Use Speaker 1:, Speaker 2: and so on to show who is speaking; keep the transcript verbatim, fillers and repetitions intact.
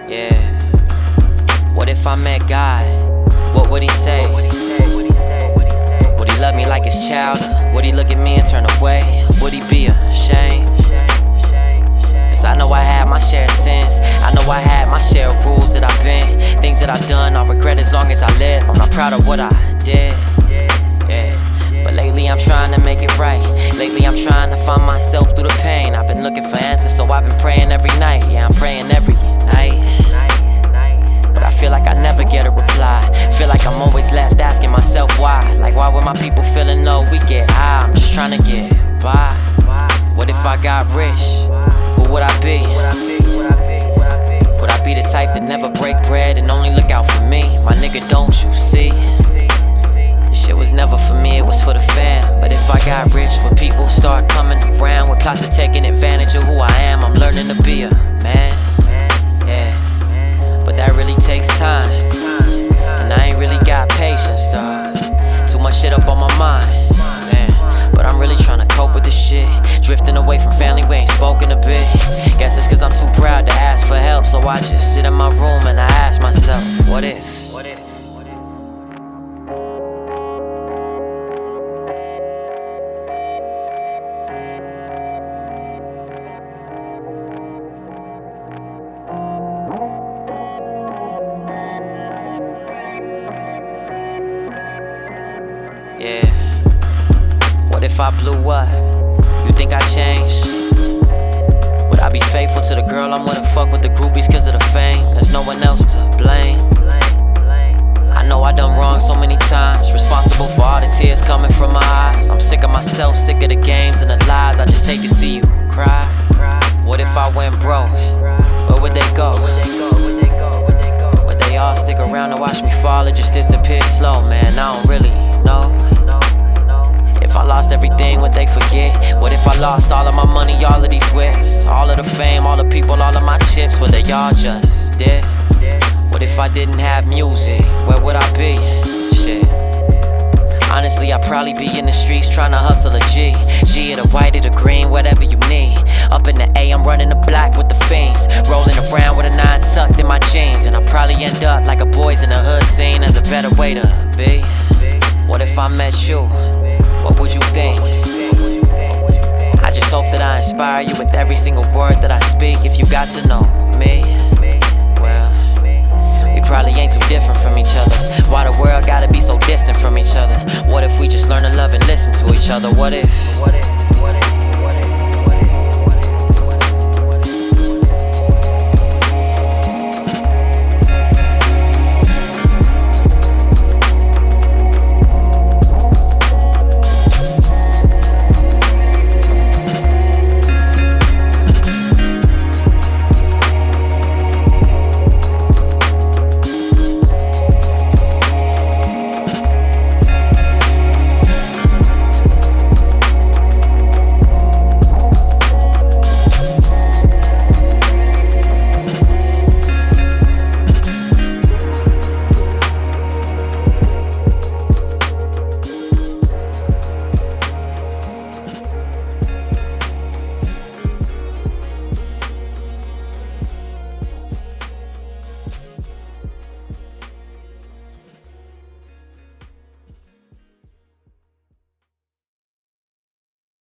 Speaker 1: Yeah. What if I met God? What would he say? Would he love me like his child? Would he look at me and turn away? Would he be ashamed? Cause I know I had my share of sins. I know I had my share of rules that I've been. Things that I've done, I'll regret as long as I live. I'm not proud of what I did. Yeah. But lately I'm trying to make it right. Lately I'm trying to find myself through the pain. I've been looking for answers, so I've been praying every night. Yeah, I'm praying every night. But I feel like I never get a reply. Feel like I'm always left asking myself why. Like why would my people feeling low? We get high, I'm just trying to get by. What if I got rich? Who would I be? Would I be the type that never break bread and only look out for me? My nigga, don't you see? This shit was never for me, it was for the fam. But if I got rich, when people start coming around with plots of taking advantage of who I am, I'm learning to be a man. Yeah, but that really takes time, and I ain't really got patience, dawg. Too much shit up on my mind, man. But I'm really trying to cope with this shit. Drifting away from family, we ain't spoken a bit. Guess it's cause I'm too proud to ask for help. So I just sit in my room and I ask myself, what if? What if? Yeah. What if I blew up? You think I changed? Would I be faithful to the girl I'm with and fuck with the groupies cause of the fame? There's no one else to blame. I know I done wrong so many times, responsible for all the tears coming from my eyes. I'm sick of myself, sick of the games and the lies. I just hate to see you cry. What if I went broke? Where would they go? Would they all stick around to watch me fall or just disappear slow? Man, I don't really know. If I lost everything, would they forget? What if I lost all of my money, all of these whips? All of the fame, all the people, all of my chips? Would they all just dead? What if I didn't have music? Where would I be? Shit. Honestly, I'd probably be in the streets trying to hustle a G. G or the white or the green, whatever you need. Up in the A, I'm running the block with the fiends. Rolling around with a nine tucked in my jeans. And I'd probably end up like a Boys in the Hood scene as a better way to be. What if I met you? What would you think? I just hope that I inspire you with every single word that I speak. If you got to know me, well, we probably ain't too different from each other. Why the world gotta be so distant from each other? What if we just learn to love and listen to each other? What if?